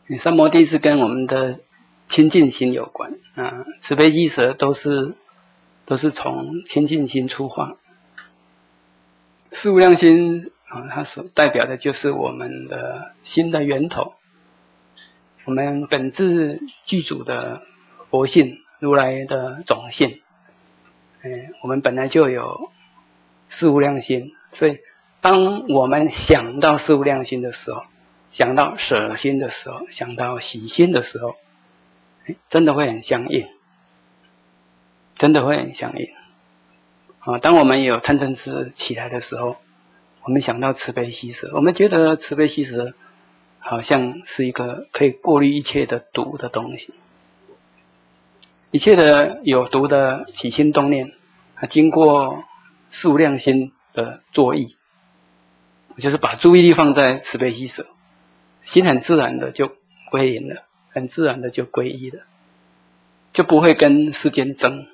三摩地是跟我们的清净心有关啊，慈悲喜舍都是从清净心出发。四无量心啊，它所代表的就是我们的心的源头，我们本质具足的佛性，如来的种性。我们本来就有四无量心，所以当我们想到四无量心的时候，想到舍心的时候，想到喜心的时候，真的会很相应，真的会很相应。当我们有贪嗔痴起来的时候，我们想到慈悲喜舍，我们觉得慈悲喜舍好像是一个可以过滤一切的毒的东西，一切的有毒的起心动念，经过四无量心的作意，就是把注意力放在慈悲喜舍，心很自然的就归隐了，很自然的就归依了，就不会跟世间争。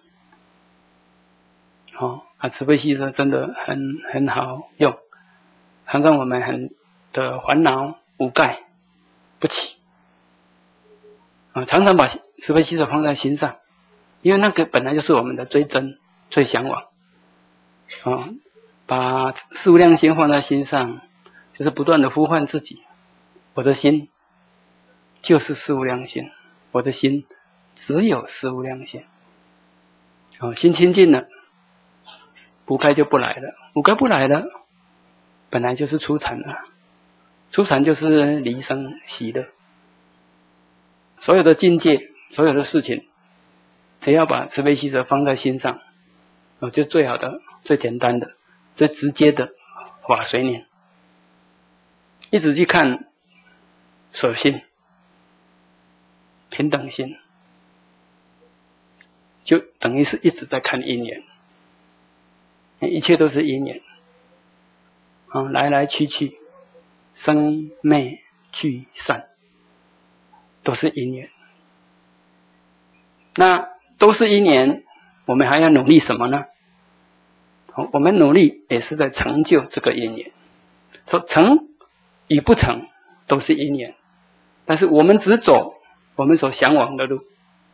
慈悲喜舍真的很好用，很让我们很的烦恼无盖不起。常常把慈悲喜舍放在心上，因为那个本来就是我们的最真最向往。把四无量心放在心上，就是不断的呼唤自己，我的心就是四无量心，我的心只有四无量心。心清净了，无盖就不来了，无盖不来了，本来就是初禅了，初禅就是离生喜乐。所有的境界，所有的事情，只要把慈悲喜舍放在心上，就最好的、最简单的、最直接的法随念。一直去看舍心、平等心，就等于是一直在看因缘，一切都是因缘，来来去去，生灭聚散，都是因缘。那都是因缘，我们还要努力什么呢？我们努力也是在成就这个因缘，说成与不成都是因缘，但是我们只走我们所向往的路，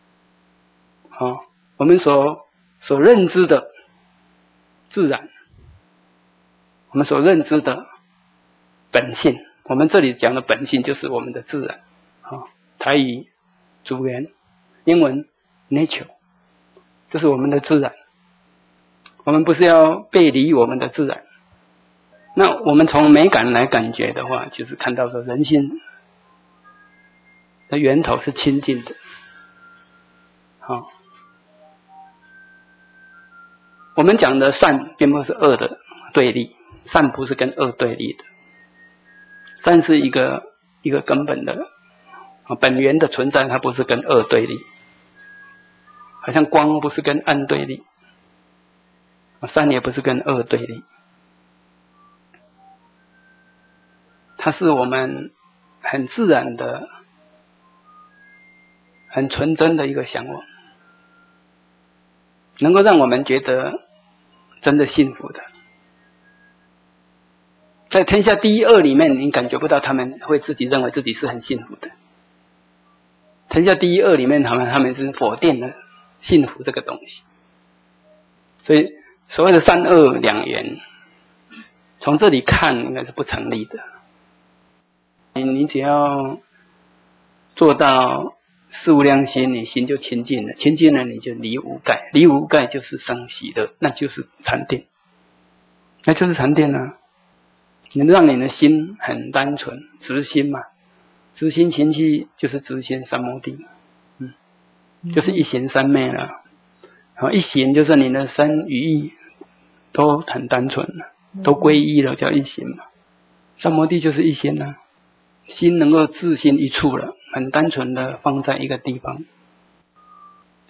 我们所认知的自然，我们所认知的本性，我们这里讲的本性就是我们的自然。台语主言，英文 nature， 这是我们的自然。我们不是要背离我们的自然。那我们从美感来感觉的话，就是看到说人心的源头是清净的。我们讲的善并不是恶的对立，善不是跟恶对立的，善是一个根本的本源的存在，它不是跟恶对立，好像光不是跟暗对立，善也不是跟恶对立，它是我们很自然的、很纯真的一个向往，能够让我们觉得真的幸福的。在天下第一恶里面，你感觉不到他们会自己认为自己是很幸福的。天下第一恶里面，他们是否定了幸福这个东西。所以所谓的善恶两元，从这里看应该是不成立的。你只要做到四无量心，你心就清净了，清净了你就离无盖，离无盖就是生喜乐，那就是禅定，那就是禅定啊。你让你的心很单纯，直心嘛，直心情趣就是直心三摩地，就是一行三昧了。一行就是你的身语意都很单纯了，都皈依了，叫一行嘛。三摩地就是一心啊，心能够自心一处了，很单纯的放在一个地方，